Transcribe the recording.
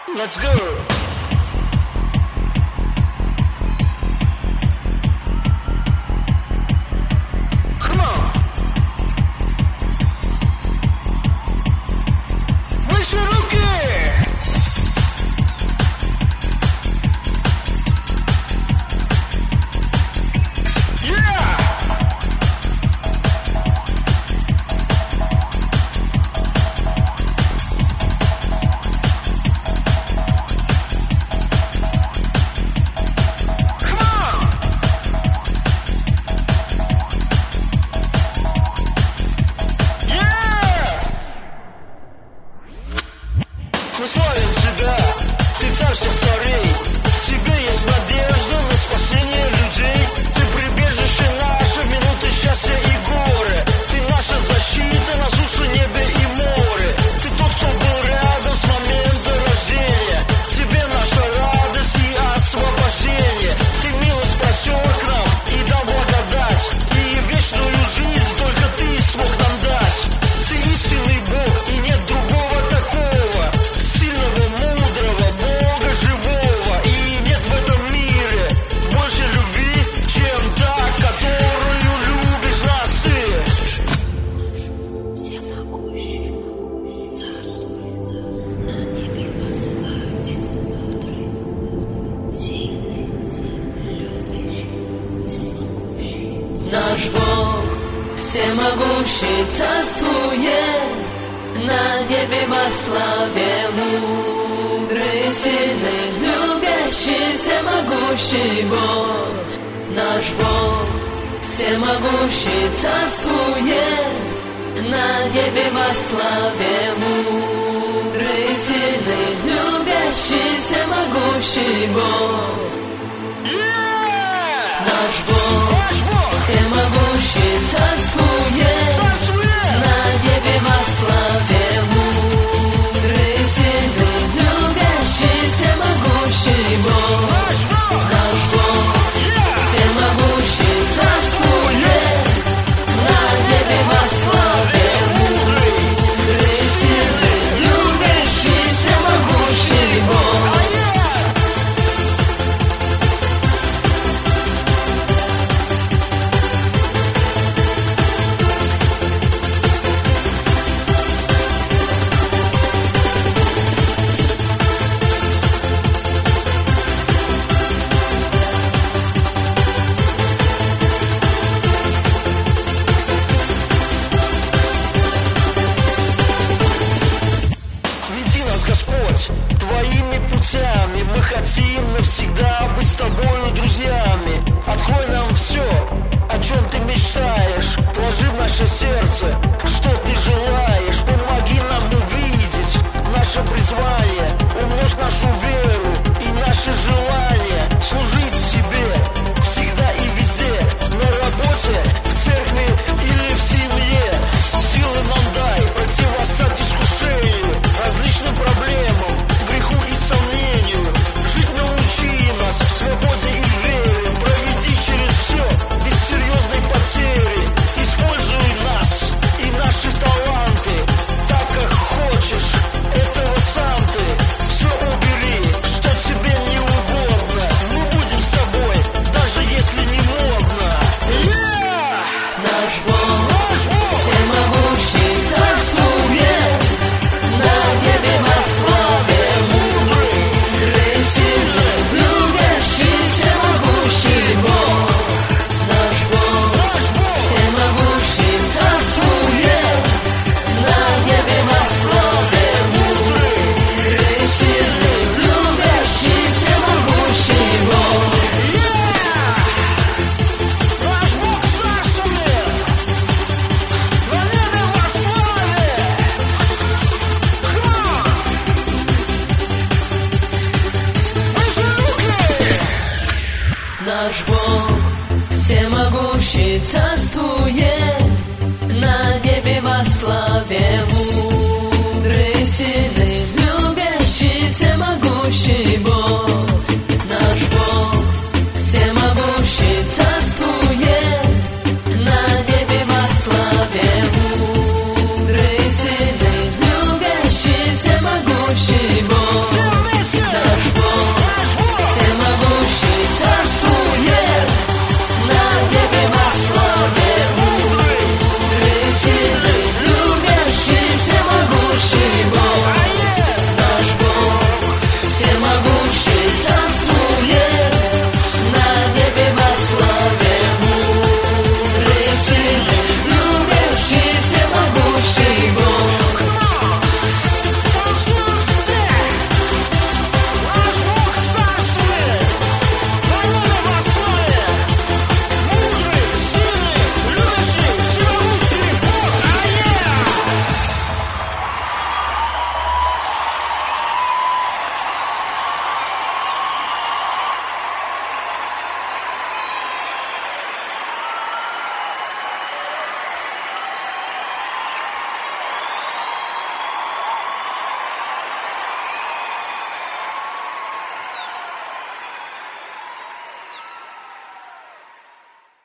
Let's go. Мы славим тебя, ты царь всех царей. В тебе есть надежда на спасение людей. Ты прибежище наше в минуты счастья и горя. Ты наша защита на суше, небе и море. Ты тот, кто был рядом с момента рождения. Тебе наша радость и освобождение. Ты милость простер к нам и дал благодать. И вечную жизнь только ты смог нам дать. Ты истинный Бог, и нет другого такого. Сильного, мудрого, Бога живого. И нет в этом мире больше любви, чем та, которую любишь нас ты. Всемогущий, царствует на небе во славе, мудрый, сильный, любящий, всемогущий. Наш Бог всемогущий царствует на небе во славе, мудрый, сильный, любящий, всемогущий Бог. Наш Бог всемогущий царствует на небе во славе, мудрый, сильный, любящий, всемогущий Бог. Наш Бог всемогущий царствует на небе во славе, мудрый, сильный, любящий, всемогущий Бог. Наш Бог всемогущий царствует на небе во славе, мудрый, сильный, любящий, всемогущий Бог. Веди нас, Господь, твоими путями. Мы хотим навсегда быть с тобою друзьями. Открой нам все, о чем ты мечтаешь. Вложи в наше сердце, что ты желаешь. Помоги нам увидеть наше призвание. Умножь нашу веру и наши желания. Служить тебе всегда и везде. На работе, в церкви или в семье. Силы нам дай противостать искушению, различным проблемам, греху и сомнению. Жить научи нас в свободе и вере. Проведи через все без серьезной потери. Используй нас и наши таланты так, как хочешь. Этого сам ты. Все убери, что тебе не угодно. Мы будем с тобой, даже если не модно. Наш Бог всемогущий царствует на небе во славе, мудрый, сильный, любящий, всемогущий Бог. Наш Бог всемогущий царствует на небе во славе, мудрый, сильный, любящий, всемогущий Бог. Наш Бог царствует на небе во славе. Выше руки! Наш Бог всемогущий царствует на небе во славе,